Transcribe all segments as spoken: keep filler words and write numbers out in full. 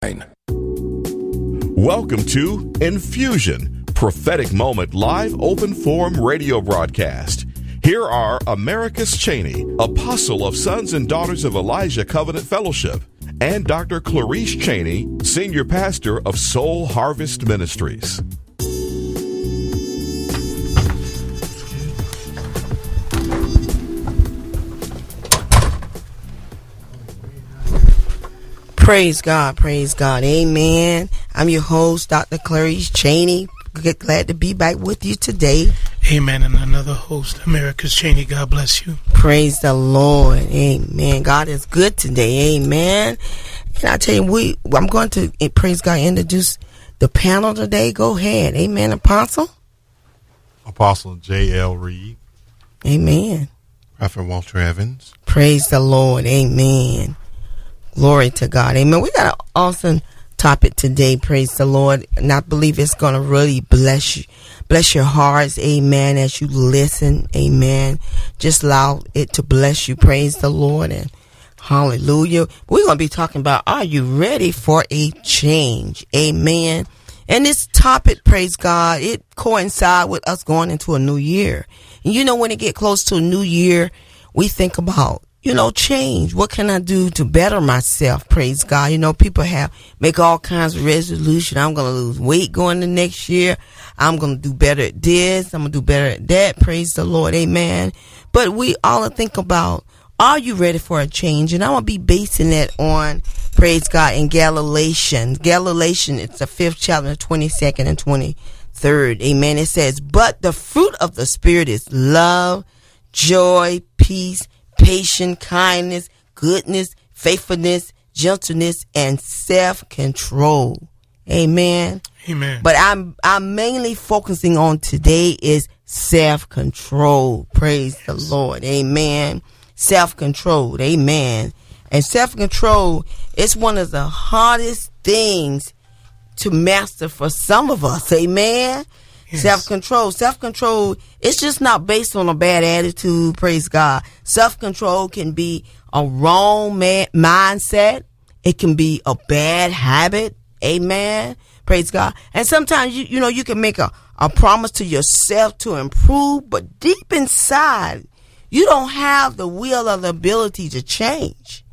Welcome to Infusion, Prophetic Moment Live Open Forum Radio Broadcast. Here are Americus Cheney, Apostle of Sons and Daughters of Elijah Covenant Fellowship, and Doctor Clarice Cheney, Senior Pastor of Soul Harvest Ministries. Praise God, praise God, amen. I'm your host, Doctor Clarice Cheney. Glad to be back with you today. Amen. And another host, Americus Cheney. God bless you. Praise the Lord, amen. God is good today, amen. And I tell you, we I'm going to, praise God, introduce the panel today. Go ahead, amen, Apostle. Apostle J L Reed. Amen. Prophet Walter Evans. Praise the Lord, amen. Glory to God. Amen. We got an awesome topic today. Praise the Lord. And I believe it's going to really bless you. Bless your hearts. Amen. As you listen. Amen. Just allow it to bless you. Praise the Lord. And hallelujah. We're going to be talking about, are you ready for a change? Amen. And this topic, praise God, it coincides with us going into a new year. And you know, when it get close to a new year, we think about, you know, change. What can I do to better myself? Praise God. You know, people have make all kinds of resolution. I'm going to lose weight going to next year. I'm going to do better at this. I'm going to do better at that. Praise the Lord. Amen. But we all think about, are you ready for a change? And I'm going to be basing that on, praise God, in Galatians. Galatians, it's the fifth chapter, twenty-second and twenty-third. Amen. It says, but the fruit of the Spirit is love, joy, peace, patience, kindness, goodness, faithfulness, gentleness, and self-control. Amen. Amen. But I'm I'm mainly focusing on today is self-control. Praise yes. the Lord. Amen. Self-control. Amen. And self-control is one of the hardest things to master for some of us. Amen. Yes. Self-control. Self-control, it's just not based on a bad attitude, praise God. Self-control can be a wrong man- mindset. It can be a bad habit. Amen. Praise God. And sometimes, you, you know, you can make a, a promise to yourself to improve, but deep inside, you don't have the will or the ability to change.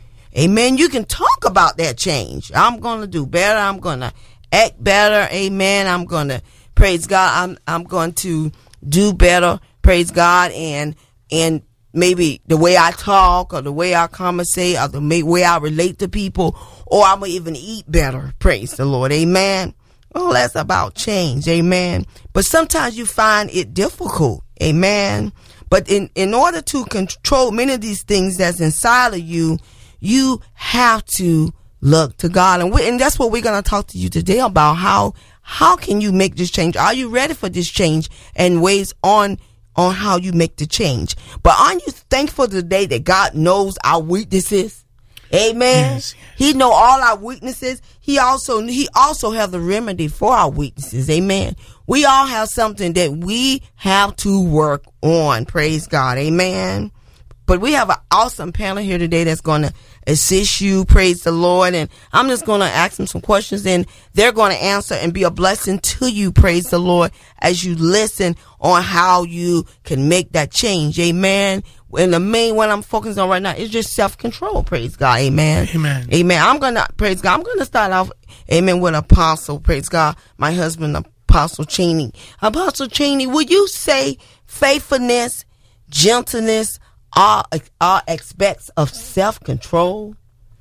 Amen. You can talk about that change. I'm going to do better. I'm going to act better. Amen. I'm going to Praise God, I'm I'm going to do better, praise God, and and maybe the way I talk or the way I conversate or the way I relate to people, or I'm going to even eat better, praise the Lord, amen. Well, that's about change, amen. But sometimes you find it difficult, amen. But in, in order to control many of these things that's inside of you, you have to look to God. And, we, and that's what we're going to talk to you today about, how How can you make this change? Are you ready for this change, and ways on on how you make the change? But aren't you thankful today that God knows our weaknesses? Amen. Yes, yes. He know all our weaknesses. He also he also have the remedy for our weaknesses. Amen. We all have something that we have to work on. Praise God. Amen. But we have an awesome panel here today that's going to assist you. Praise the Lord. And I'm just going to ask them some questions, and they're going to answer and be a blessing to you. Praise the Lord, as you listen on how you can make that change. Amen. And the main one I'm focusing on right now is just self-control. Praise God. Amen. Amen. Amen. I'm going to, praise God, I'm going to start off, amen, with Apostle. Praise God. My husband, Apostle Cheney. Apostle Cheney, would you say faithfulness, gentleness, All, all aspects of self-control?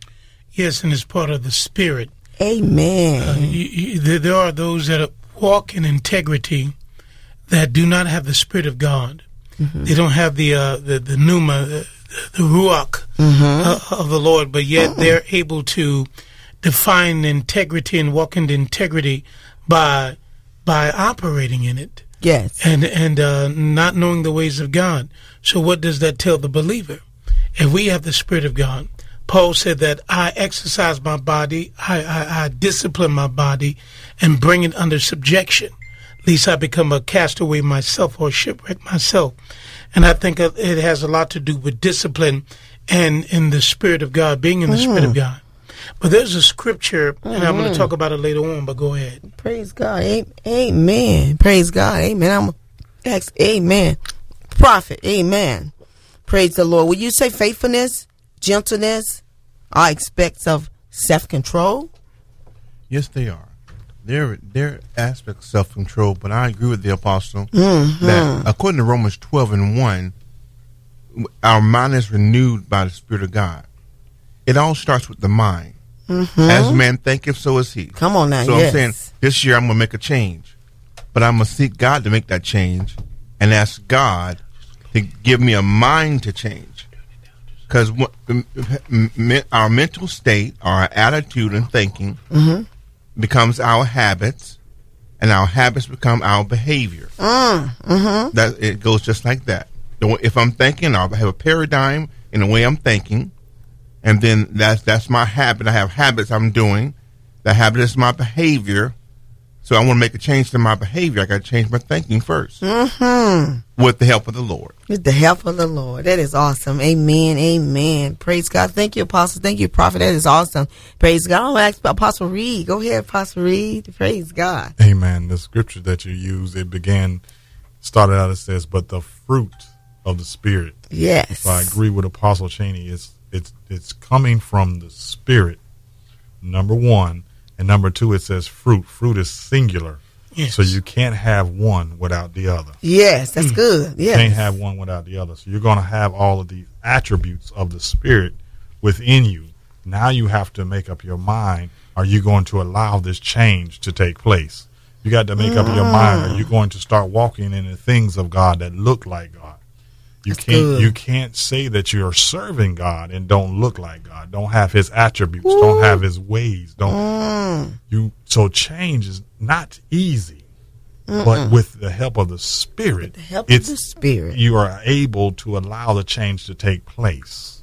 Yes, and it's part of the Spirit. Amen. Uh, you, you, there, there are those that walk in integrity that do not have the Spirit of God. Mm-hmm. They don't have the uh, the, the pneuma, the, the ruach mm-hmm. uh, of the Lord, but yet mm-hmm. they're able to define integrity and walk in integrity by by operating in it. Yes. And and uh, not knowing the ways of God. So what does that tell the believer? If we have the Spirit of God, Paul said that I exercise my body, I, I, I discipline my body, and bring it under subjection. Lest I become a castaway myself or shipwreck myself. And I think it has a lot to do with discipline and in the Spirit of God, being in the mm. Spirit of God. But there's a scripture, and Mm-hmm. I'm going to talk about it later on, but go ahead. Praise God. A- Amen. Praise God. Amen. I'm ex- Amen. Prophet. Amen. Praise the Lord. Will you say faithfulness, gentleness are aspects of self-control? Yes, they are. They're, they're aspects of self-control, but I agree with the apostle Mm-hmm. that according to Romans twelve and one, our mind is renewed by the Spirit of God. It all starts with the mind. Mm-hmm. As man thinketh, so is he. Come on now. So yes. I'm saying this year I'm going to make a change, but I'm going to seek God to make that change and ask God to give me a mind to change. Because our mental state, our attitude and thinking Mm-hmm. becomes our habits, and our habits become our behavior. Mm, mm-hmm. That it goes just like that. The- If I'm thinking, I'll have a paradigm in the way I'm thinking, and then that's that's my habit. I have habits I'm doing. That habit is my behavior. So I want to make a change to my behavior. I got to change my thinking first, Mm-hmm. with the help of the Lord. With the help of the Lord. That is awesome. Amen. Amen. Praise God. Thank you, Apostle. Thank you, Prophet. That is awesome. Praise God. I'll ask Apostle Reed. Go ahead, Apostle Reed. Praise God. Amen. The scripture that you use, it began, started out, it says, but the fruit of the Spirit. Yes. So I agree with Apostle Cheney. It's, it's, it's coming from the Spirit, number one. And number two, it says fruit. Fruit is singular. Yes. So you can't have one without the other. Yes, that's good. You Yes. can't have one without the other. So you're going to have all of the attributes of the Spirit within you. Now you have to make up your mind. Are you going to allow this change to take place? You got to make up your mind. Are you going to start walking in the things of God that look like God? You That's can't good. you can't say that you're serving God and don't look like God. Don't have his attributes. Don't have his ways. Don't Mm. you so change is not easy. But with the help of the Spirit, The help it's of the Spirit. you are able to allow the change to take place.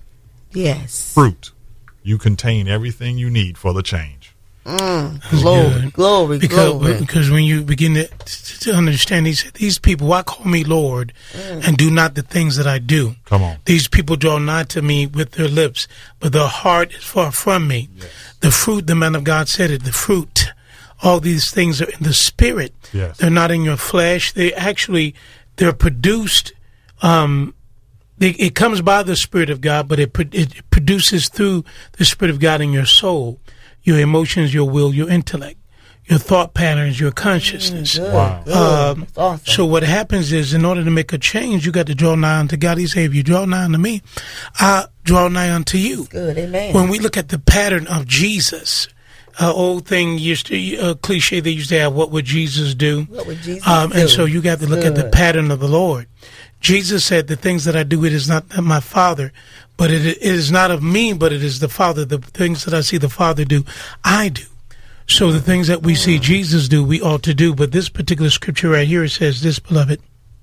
Yes. Fruit. You contain everything you need for the change. Mm. That's Glory, good. glory, Because, glory. because when you begin to, to understand these these people, why call me Lord and do not the things that I do? Come on. These people draw nigh to me with their lips, but their heart is far from me. Yes. The fruit, the man of God said it, the fruit, all these things are in the Spirit. Yes. They're not in your flesh. They actually, they're produced, um, they, it comes by the Spirit of God, but it, pro- it produces through the Spirit of God in your soul, your emotions, your will, your intellect, your thought patterns, your consciousness. Good, Wow. good. Um, That's awesome. So what happens is, in order to make a change, you got to draw nigh unto God. He said, if you draw nigh unto me, I draw nigh unto you. Good, amen. When we look at the pattern of Jesus, uh, old thing used to, uh, cliche they used to have, what would Jesus do? What would Jesus um, do? And so you got to look at the Good. pattern of the Lord. Jesus said, the things that I do, it is not of my Father, but it, it is not of me, but it is the Father. The things that I see the Father do, I do. So the things that we see Jesus do, we ought to do. But this particular scripture right here, it says this, beloved.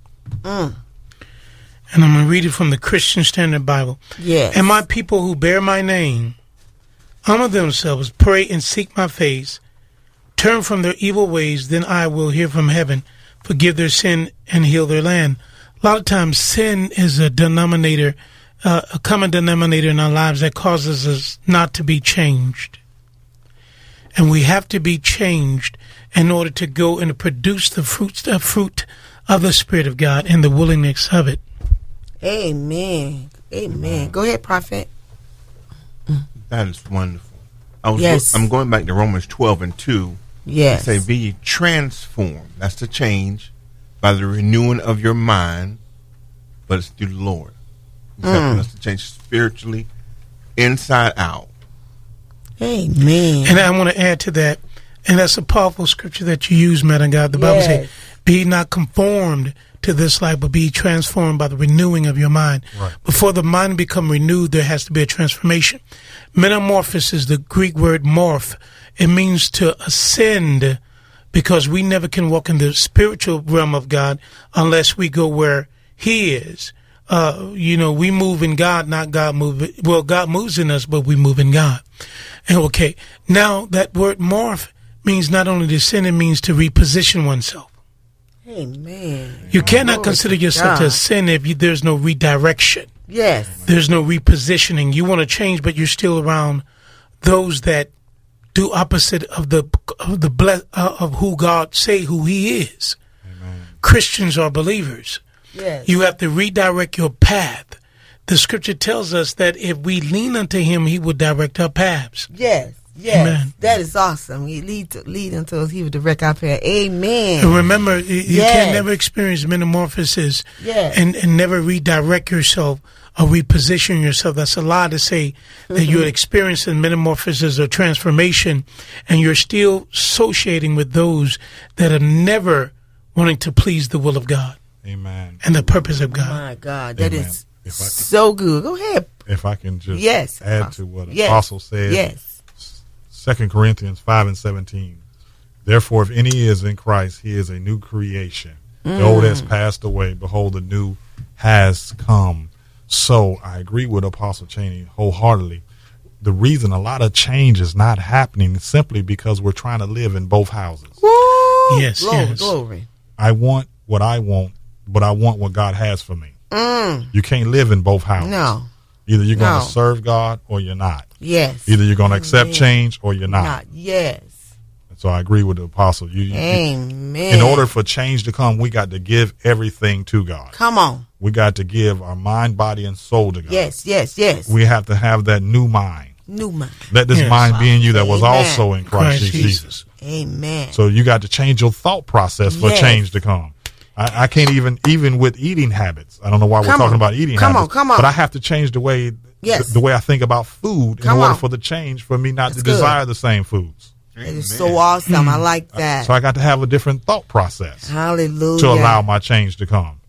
Mm. And I'm going to read it from the Christian Standard Bible. Yes. And my people who bear my name humble themselves, pray and seek my face, turn from their evil ways, then I will hear from heaven, forgive their sin, and heal their land. A lot of times sin is a denominator, uh, a common denominator in our lives that causes us not to be changed. And we have to be changed in order to go and produce the fruits, the fruit of the Spirit of God and the willingness of it. Amen. Amen. Go ahead, Prophet. That is wonderful. I was Yes. I'm going back to Romans twelve and two. Yes. Say, be ye transformed. That's the change by the renewing of your mind, but it's through the Lord. He's helping us to change spiritually, inside out. Amen. And I want to add to that, and that's a powerful scripture that you use, man of God. The Bible Yes. says, be not conformed to this life, but be transformed by the renewing of your mind. Right. Before the mind become renewed, there has to be a transformation. Metamorphosis is the Greek word morph. It means to ascend, because we never can walk in the spiritual realm of God unless we go where He is. Uh, you know, we move in God, not God move. Well, God moves in us, but we move in God. And okay, now that word morph means not only to ascend, it means to reposition oneself. Amen. You cannot Glory consider to yourself to God. sin if you, there's no redirection. Yes. There's no repositioning. You want to change, but you're still around those that do opposite of the of the ble- uh, of who God say who He is. Amen. Christians are believers. Yes. You have to redirect your path. The scripture tells us that if we lean unto Him, He will direct our paths. Yes. Yes. Amen. That is awesome. He lead to, lead unto us. He will direct our path. Amen. And remember, you, you Yes. can never experience metamorphosis Yes. and, and never redirect yourself or reposition yourself. That's a lie to say that you're experiencing metamorphosis or transformation and you're still associating with those that are never wanting to please the will of God Amen. and the purpose of God. My God, that Amen. is If I could- so good. Go ahead. If I can just Yes. add Apostle. to what Yes. Apostle said, Yes. Second Corinthians five and seventeen. Therefore, if any is in Christ, he is a new creation. The old has passed away. Behold, the new has come. So I agree with Apostle Cheney wholeheartedly. The reason a lot of change is not happening is simply because we're trying to live in both houses. Woo! Yes, Glory, yes. glory. I want what I want, but I want what God has for me. Mm. You can't live in both houses. No. Either you're going No. to serve God or you're not. Yes. Either you're going to accept Amen. change or you're not. Not. Yes. So I agree with the apostle. You, you, Amen. in order for change to come, we got to give everything to God. Come on. We got to give our mind, body, and soul to God. Yes, yes, yes. We have to have that new mind. New mind. Let this Yes. mind be in you that was Amen. also in Christ, Christ Jesus. Jesus. Amen. So you got to change your thought process for Yes. change to come. I, I can't even, even with eating habits. I don't know why we're Come talking on. about eating Come on, habits. come on. But I have to change the way, Yes. the, the way I think about food in Come order on. for the change for me not That's to good. desire the same foods. That is so awesome. I like that. So I got to have a different thought process Hallelujah. to allow my change to come.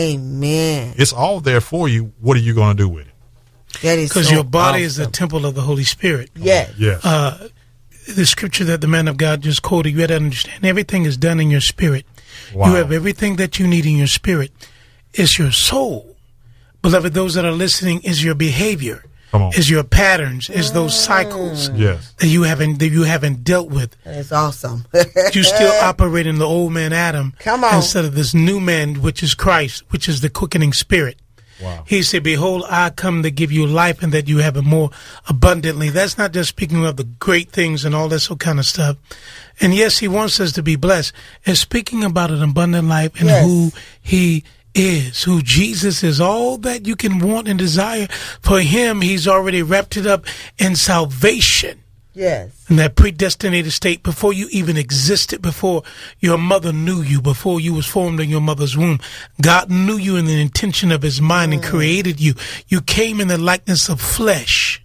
Amen. It's all there for you. What are you going to do with it? That is Because so your body is the awesome. temple of the Holy Spirit. Yes. Yes. Uh, the scripture that the man of God just quoted, you had to understand everything is done in your spirit. Wow. You have everything that you need in your spirit. It's your soul. Beloved, those that are listening, is your behavior. Come on. Is your patterns, is those cycles Yes. that you haven't that you haven't dealt with. That is awesome. You still operate in the old man Adam Come on. instead of this new man, which is Christ, which is the quickening spirit. Wow. He said, behold, I come to give you life and that you have it more abundantly. That's not just speaking of the great things and all that sort of kind of stuff. And yes, he wants us to be blessed. It's speaking about an abundant life and Yes. who he is, who Jesus is, all that you can want and desire. For him, he's already wrapped it up in salvation. Yes. In that predestinated state before you even existed, before your mother knew you, before you was formed in your mother's womb. God knew you in the intention of his mind and created you. You came in the likeness of flesh.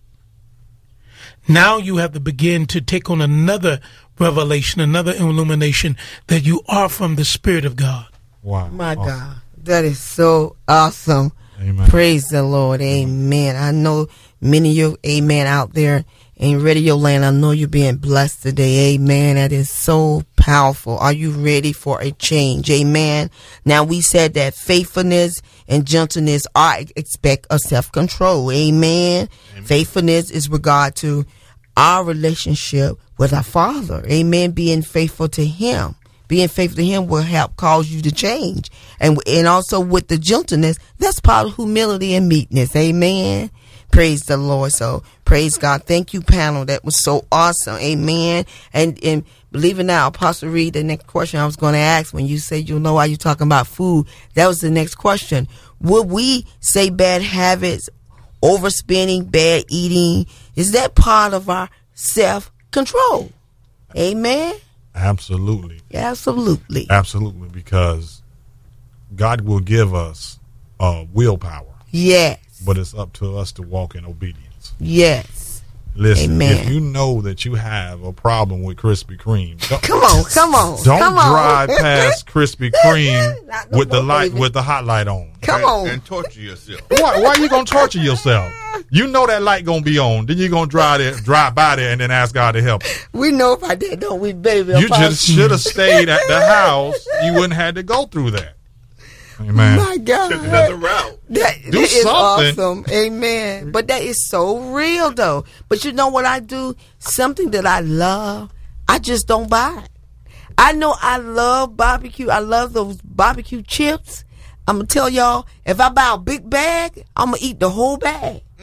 Now you have to begin to take on another revelation, another illumination that you are from the Spirit of God. Wow. My Awesome. God. That is so awesome. Amen. Praise the Lord. Amen. I know many of you, amen, out there in radio land. I know you're being blessed today. Amen. That is so powerful. Are you ready for a change? Amen. Now we said that faithfulness and gentleness are expect of self-control. Amen. Amen. Faithfulness is regard to our relationship with our Father. Amen. Being faithful to Him. Being faithful to Him will help cause you to change. And and also with the gentleness, that's part of humility and meekness. Amen. Praise the Lord. So praise God. Thank you, panel. That was so awesome. Amen. And and believe it now, Apostle Reed, the next question I was going to ask when you said you know why you're talking about food, that was the next question. Would we say bad habits, overspending, bad eating, is that part of our self-control? Amen. Absolutely. Absolutely. Absolutely. Because God will give us uh, willpower, Yes. but it's up to us to walk in obedience. Yes. Listen, Amen. if you know that you have a problem with Krispy Kreme, don't, Come on, come on. don't come on. drive past Krispy Kreme Not no with the more, light baby. with the hot light on. Come and, on. and torture yourself. Why? Why are you gonna torture yourself? You know that light gonna be on. Then you gonna drive there, drive by there, and then ask God to help you. We know about that, don't we, baby? You Apostle? just should have stayed at the house. You wouldn't have to go through that. Amen. My God. Took another route. That, Do that is something. awesome. Amen. But that is so real, though. But you know what I do? Something that I love, I just don't buy it. I know I love barbecue. I love those barbecue chips. I'm going to tell y'all, if I buy a big bag, I'm going to eat the whole bag. Mm.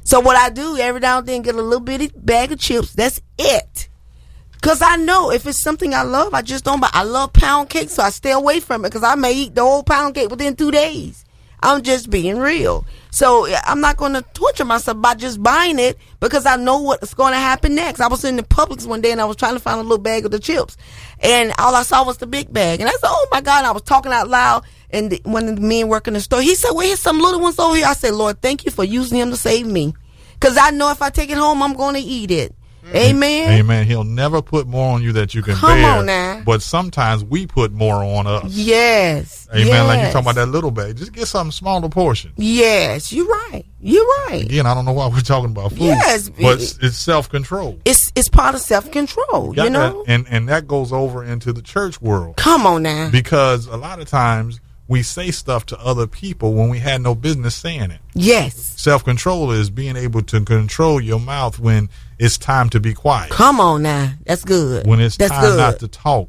So what I do every now and then, get a little bitty bag of chips. That's it. Because I know if it's something I love, I just don't buy. I love pound cake, so I stay away from it because I may eat the whole pound cake within two days. I'm just being real. So I'm not going to torture myself by just buying it because I know what's going to happen next. I was in the Publix one day and I was trying to find a little bag of the chips. And all I saw was the big bag. And I said, oh, my God. And I was talking out loud. And the, one of the men working in the store, he said, well, here's some little ones over here. I said, Lord, thank you for using them to save me. Because I know if I take it home, I'm going to eat it. Amen. Amen. He'll never put more on you that you can Come bear. on now. But sometimes we put more on us. Yes. Amen. Yes. Like you talking about that little bag. Just get something smaller portion. Yes, you're right. You're right. Again, I don't know why we're talking about food. Yes. But it's, it's self-control. It's it's part of self-control, you know? That, and, and that goes over into the church world. Come on now. Because a lot of times we say stuff to other people when we had no business saying it. Yes. Self-control is being able to control your mouth when it's time to be quiet. Come on now. That's good. When it's That's time good. not to talk.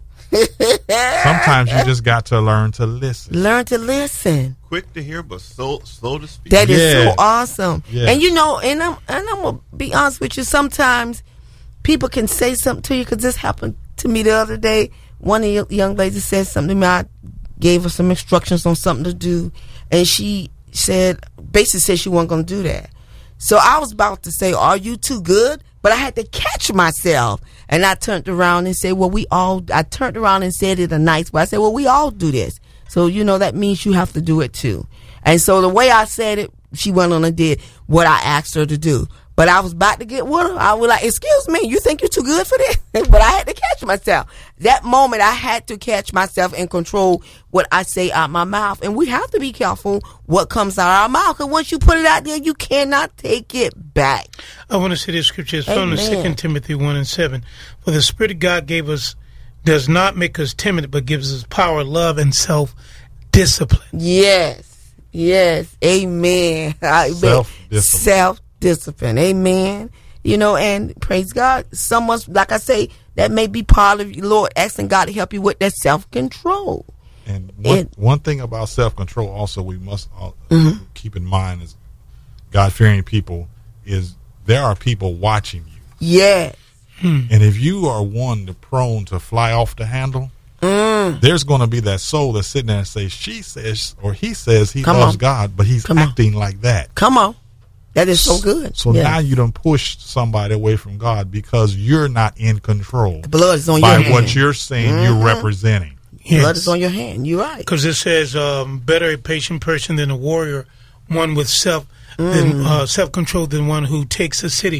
Sometimes you just got to learn to listen. Learn to listen. Quick to hear, but slow, slow to speak. That is Yeah. so awesome. Yeah. And you know, and I'm and I'm gonna be honest with you. Sometimes people can say something to you because this happened to me the other day. One of the young ladies said something to me. I gave her some instructions on something to do, and she said, basically said she wasn't gonna do that. So I was about to say, "Are you too good?" But I had to catch myself, and I turned around and said, "Well, we all." I turned around and said it a nice way. I said, "Well, we all do this, so you know that means you have to do it too." And so the way I said it, she went on and did what I asked her to do. But I was about to get with her. I was like, "Excuse me, you think you're too good for this?" But I had to catch myself. That moment, I had to catch myself and control what I say out my mouth. And we have to be careful what comes out of our mouth. Because once you put it out there, you cannot take it back. I want to say this scripture is found in Amen. Second Timothy one and seven. For the Spirit of God gave us, does not make us timid, but gives us power, love, and self-discipline. Yes. Yes. Amen. Self-discipline. Self-discipline. Amen. You know, and praise God, someone's, like I say, that may be part of your Lord asking God to help you with that self-control. And one, And- one thing about self-control also we must uh, Mm-hmm. keep in mind as God-fearing people is there are people watching you. Yes. And if you are one to prone to fly off the handle, Mm. there's going to be that soul that's sitting there and says, she says, or he says he Come loves on. God, but he's Come on. acting like that. Come on. That is so good. So Yes. now you done pushed somebody away from God because you're not in control The blood is on by your hand. what you're saying you're representing. Blood is on your hand. You're right. Because it says, um, better a patient person than a warrior, one with self than uh, self-control than one who takes a city.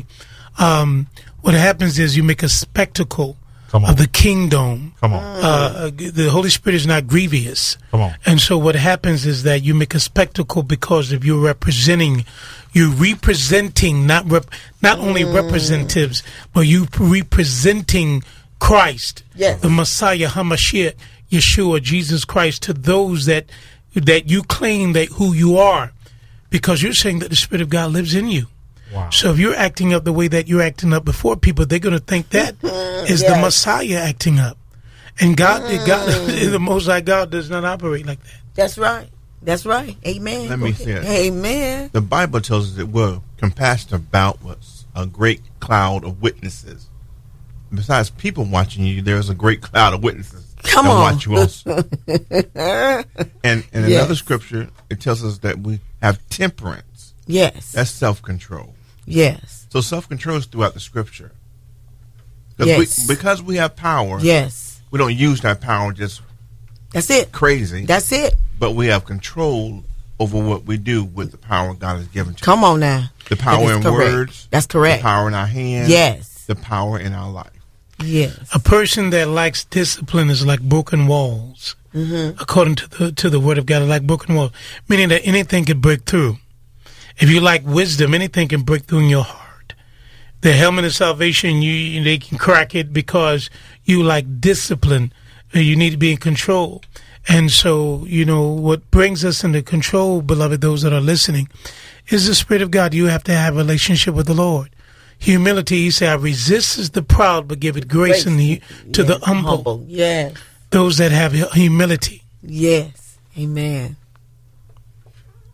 Um, what happens is you make a spectacle Come on. of the kingdom. Come on. Uh, the Holy Spirit is not grievous. Come on. And so what happens is that you make a spectacle because of you representing, you're representing not rep, not only representatives, but you representing Christ, Yes. the Messiah, Hamashiach, Yeshua, Jesus Christ, to those that that you claim that who you are, because you're saying that the Spirit of God lives in you. Wow. So if you're acting up the way that you're acting up before people, they're going to think that is the Yes. Messiah acting up. And God, God the Most High God does not operate like that. That's right. That's right. Amen. Let me Okay. say it. Amen. The Bible tells us that we're compassed about with a great cloud of witnesses. Besides people watching you, there's a great cloud of witnesses Come that on. watch you also. And in Yes. another scripture, it tells us that we have temperance. Yes. That's self-control. Yes. So self-control is throughout the scripture. 'Cause Yes. we, because we have power, Yes. we don't use that power just That's it. crazy, That's it. but we have control over what we do with the power God has given to us. Come on now. The power That is in correct. words. That's correct. The power in our hands. Yes. The power in our life. Yes. A person that lacks discipline is like broken walls, Mm-hmm. according to the to the Word of God. Like broken walls, meaning that anything can break through. If you lack wisdom, anything can break through in your heart. The helmet of salvation, you they can crack it because you lack discipline. You need to be in control. And so, you know, what brings us into control, beloved, those that are listening, is the Spirit of God. You have to have a relationship with the Lord. Humility, he said, I resist the proud, but give it grace, Grace. in the, to Yes. the humble. Yes. Those that have humility. Yes. Amen.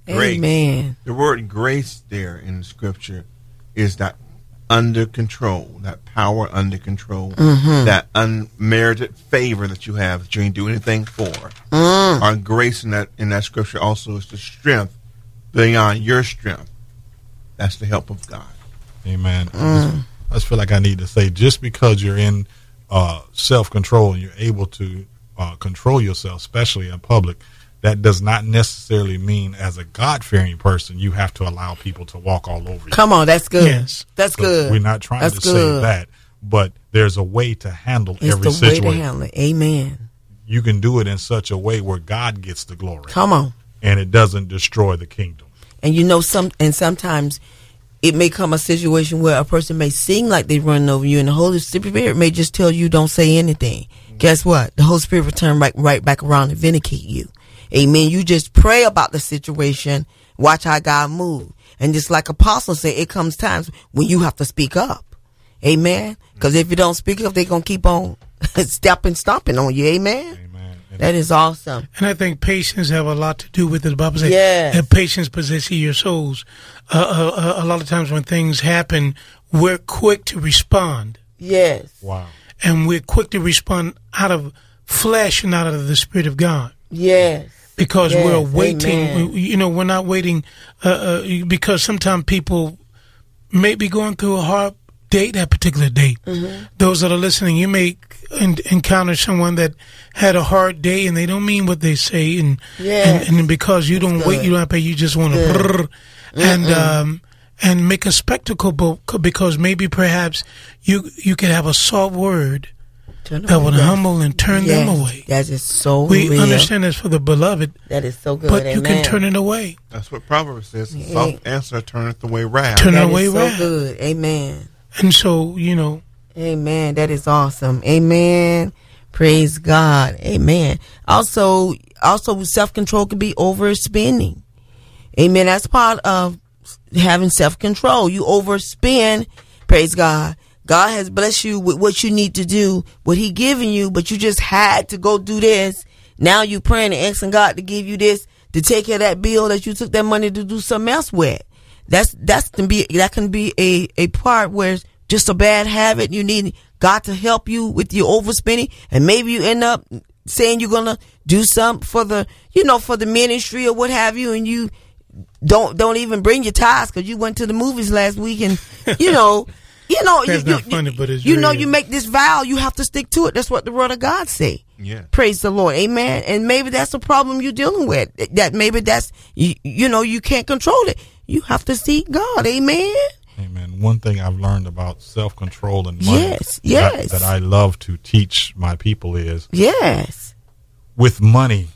Grace. Amen. The word grace there in the scripture is that under control, that power under control, Mm-hmm. that unmerited favor that you have that you ain't do anything for. Mm. Our grace in that in that scripture also is the strength beyond your strength. That's the help of God. Amen. I, just, I just feel like I need to say, just because you're in uh, self-control and you're able to uh, control yourself, especially in public, that does not necessarily mean as a God-fearing person you have to allow people to walk all over you. Come on, that's good. Yes. That's So good. We're not trying That's to good. say that, but there's a way to handle It's every the way to situation. handle it. Amen. You can do it in such a way where God gets the glory, Come on. and it doesn't destroy the kingdom. And you know, some and sometimes it may come a situation where a person may sing like they running over you, and the Holy Spirit may just tell you don't say anything. Mm-hmm. Guess what? The Holy Spirit will turn right, right back around and vindicate you. Amen. You just pray about the situation, watch how God move. And just like Apostle said, it comes times when you have to speak up. Amen. Because if you don't speak up, they're going to keep on stepping, stomping on you. Amen. Amen. And That is awesome. And I think patience have a lot to do with it. The Bible says Yes. that patience possesses your souls. Uh, uh, uh, a lot of times when things happen, we're quick to respond. Yes. wow. And we're quick to respond out of flesh and out of the Spirit of God. Yes. Because Yes, we're waiting. amen. We, you know, we're not waiting uh, uh, because sometimes people may be going through a hard day that particular day. Mm-hmm. Those that are listening, you may en- encounter someone that had a hard day and they don't mean what they say, and Yes. and, and because you don't That's wait, good. you don't pay. You just want to Good. brrr, and um and make a spectacle, bo- because maybe perhaps you you could have a soft word Turn that would away. humble and turn Yes. them away. That is so We real. understand that's for the beloved, That is so good. but you Amen. can turn it away. That's what Proverbs says. A Yeah. soft answer turneth away wrath. Turn it That away, is so wrath. good. Amen. And so, you know, Amen. That is awesome. Amen. Praise God. Amen. Also, also self-control can be overspending. Amen. That's part of having self-control. You overspend. Praise God. God has blessed you with what you need to do, what He given you, but you just had to go do this. Now you praying and asking God to give you this, to take care of that bill that you took that money to do something else with. That's that's can be that can be a a part where it's just a bad habit. You need God to help you with your overspending, and maybe you end up saying you're gonna do something for the you know for the ministry or what have you, and you don't don't even bring your tithes because you went to the movies last week, and you know. You know, That's you, not you, funny, but it's you know, real. you make this vow, you have to stick to it. That's what the word of God say. Yeah. Praise the Lord. Amen. And maybe that's the problem you're dealing with. That maybe that's, you, you know, you can't control it. You have to seek God. Amen. Amen. One thing I've learned about self-control and money Yes, yes. That, that I love to teach my people is, Yes. with money,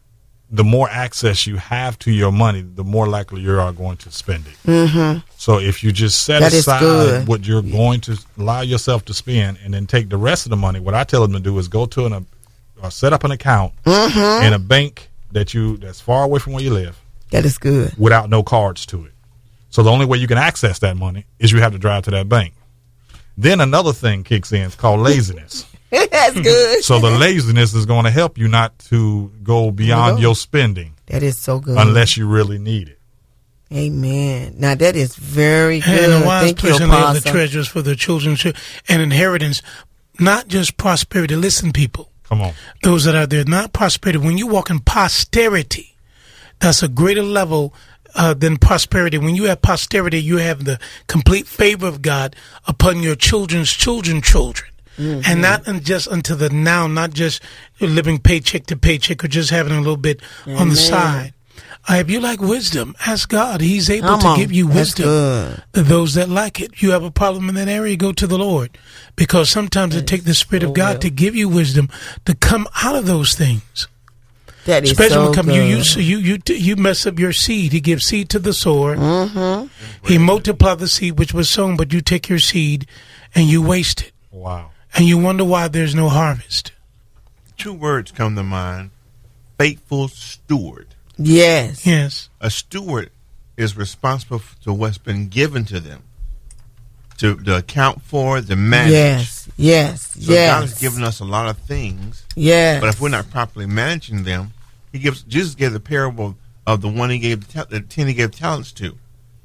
the more access you have to your money, the more likely you are going to spend it. Mm-hmm. So if you just set That is aside good. what you're going to allow yourself to spend and then take the rest of the money, what I tell them to do is go to an, uh, set up an account Mm-hmm. in a bank that you that's far away from where you live That is good. without no cards to it. So the only way you can access that money is you have to drive to that bank. Then another thing kicks in. It's called laziness. That's good. So the laziness is going to help you not to go beyond go. your spending That is so good. unless you really need it. Amen. Now that is very good. and a wise Thank you, person lays the Apostle. treasures for the children and inheritance, not just prosperity. Listen, people, Come on. those that are there, not prosperity. When you walk in posterity, that's a greater level uh, than prosperity. When you have posterity, you have the complete favor of God upon your children's children, children. Mm-hmm. And not un- just unto the now, not just living paycheck to paycheck or just having a little bit Amen. on the side. Uh, if you like wisdom, ask God. He's able Come to on. give you That's wisdom. good. To those that like it. You have a problem in that area, go to the Lord. Because sometimes it takes the Spirit so of God real. to give you wisdom to come out of those things. That is Especially so when come, good. you, you you you you mess up your seed. He gives seed to the sower. Mm-hmm. He multiply the seed which was sown, but you take your seed and you waste it, Wow. and you wonder why there's no harvest. Two words come to mind: faithful steward. Yes. Yes, A steward is responsible for what's been given to them, to, to account for, to manage. Yes. Yes. So yes. God has given us a lot of things, Yes. but if we're not properly managing them, He gives. Jesus gave the parable of the one he gave the, ta- the ten he gave talents to.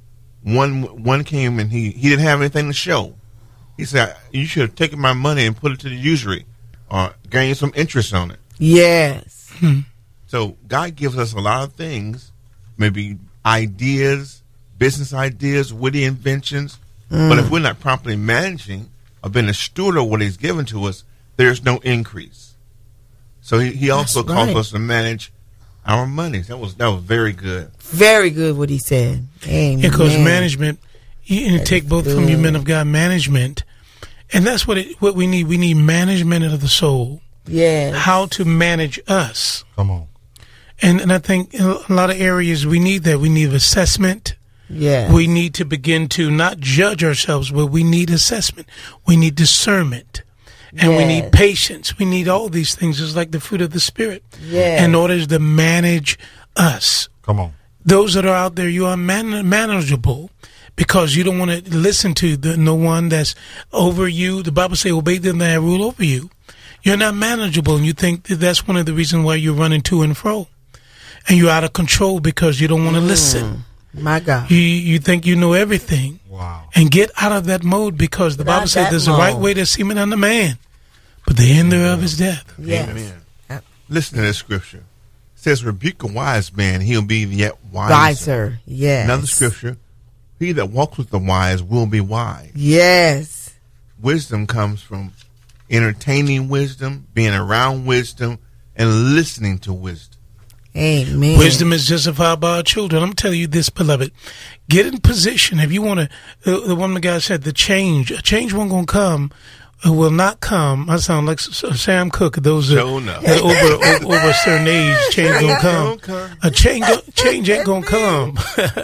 One one came and he, he didn't have anything to show. He said, "You should have taken my money and put it to the usury, or gain some interest on it." Yes. Hmm. So God gives us a lot of things, maybe ideas, business ideas, witty inventions. Mm. But if we're not properly managing or being a steward of what He's given to us, there's no increase. So He, he also That's calls right. us to manage our money. That was that was very good. Very good what he said. Amen. Because management, you, you take both good. from you men of God, management, and that's what it, what we need. We need management of the soul. Yes. How to manage us. Come on. And and I think in a lot of areas we need that. We need assessment. Yes. We need to begin to not judge ourselves, but we need assessment. We need discernment. And we Yes. need patience. We need all these things. It's like the fruit of the Spirit. Yes. In order to manage us. Come on. Those that are out there, you are man- manageable because you don't want to listen to the no one that's over you. The Bible says, obey them that rule over you. You're not manageable, and you think that that's one of the reasons why you're running to and fro. And you're out of control because you don't want to Mm. listen. My God. You you think you know everything. Wow. And get out of that mode because the Get out Bible of says that there's a right mode. way that seemeth unto man, but the end thereof is death. Yes. Amen. Yep. Listen to this scripture. It says, "Rebuke a wise man; he'll be yet wiser." Wiser. Yes. Another scripture: "He that walks with the wise will be wise." Yes. Wisdom comes from entertaining wisdom, being around wisdom, and listening to wisdom. Amen. Wisdom is justified by our children. I'm telling you this, beloved. Get in position. If you want to, the, the woman of God said, the change, a change won't gonna come, it will not come. I sound like S- S- Sam Cooke. Those that, Sure enough. that over, over over a certain age, change gonna come. Don't come. A change, change ain't gonna come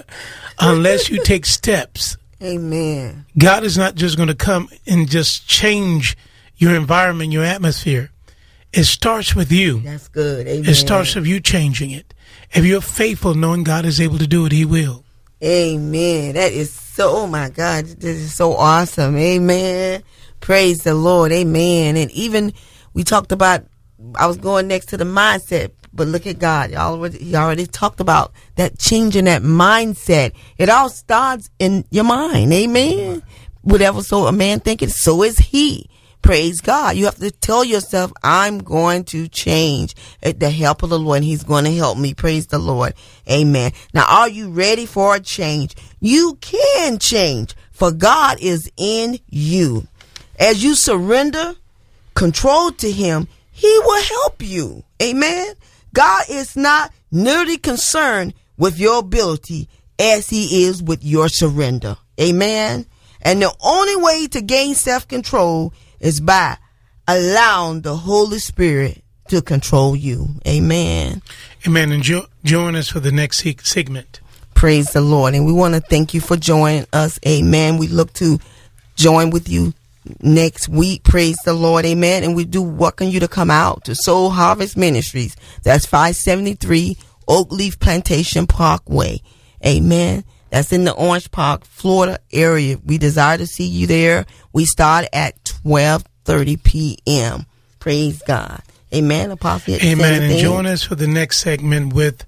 unless you take steps. Amen. God is not just gonna come and just change your environment, your atmosphere. It starts with you. That's good. Amen. It starts with you changing it. If you're faithful, knowing God is able to do it, He will. Amen. That is so, oh my God, this is so awesome. Amen. Praise the Lord. Amen. And even we talked about, I was going next to the mindset, but look at God. Y'all already, he already talked about that changing that mindset. It all starts in your mind. Amen. Whatever so a man thinketh, so is he. Praise God. You have to tell yourself, I'm going to change at the help of the Lord, and He's going to help me. Praise the Lord. Amen. Now, are you ready for a change? You can change, for God is in you. As you surrender control to Him, He will help you. Amen. God is not nearly concerned with your ability as He is with your surrender. Amen. And the only way to gain self-control is by allowing the Holy Spirit to control you. Amen. Amen. And jo- join us for the next se- segment. Praise the Lord. And we want to thank you for joining us. Amen. We look to join with you next week. Praise the Lord. Amen. And we do welcome you to come out to Soul Harvest Ministries. That's five seventy-three Oak Leaf Plantation Parkway. Amen. That's in the Orange Park, Florida area. We desire to see you there. We start at twelve thirty p.m. Praise God. Amen. Apostle. Amen. And join us for the next segment with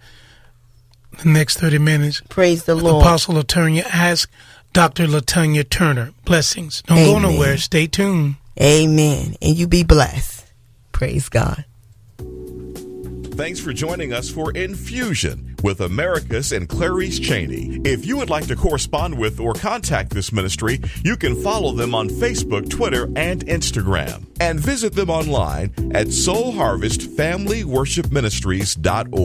the next thirty minutes. Praise the with Lord. Apostle Latonya. Ask Doctor Latonya Turner. Blessings. Don't Amen. go nowhere. Stay tuned. Amen. And you be blessed. Praise God. Thanks for joining us for Infusion with Americus and Clarice Cheney. If you would like to correspond with or contact this ministry, you can follow them on Facebook, Twitter, and Instagram. And visit them online at soul harvest family worship ministries dot org.